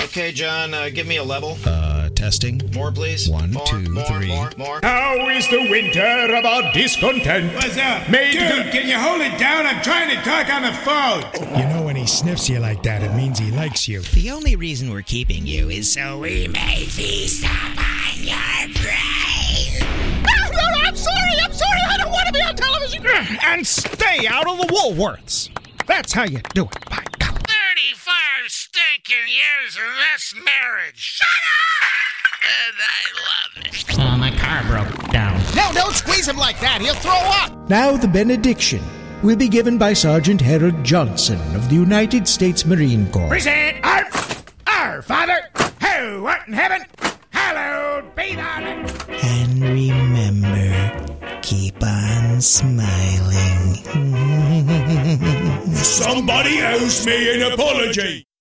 Okay, John, give me a level. Testing. More, please. 1, more, 2, more, 3. More. How is the winter of our discontent? What's up? Dude, can you hold it down? I'm trying to talk on the phone. You know, when he sniffs you like that, it means he likes you. The only reason we're keeping you is so we may feast upon your brain. No, I'm sorry, I don't want to be on television. And stay out of the Woolworths. That's how you do it, by God. 35 stinking years of this marriage. Shut up! And I love it. Oh, my car broke down. No, don't squeeze him like that. He'll throw up. Now the benediction will be given by Sergeant Harold Johnson of the United States Marine Corps. Present our Father, who art in heaven, hallowed be thy name. And remember, keep on smiling. Somebody owes me an apology.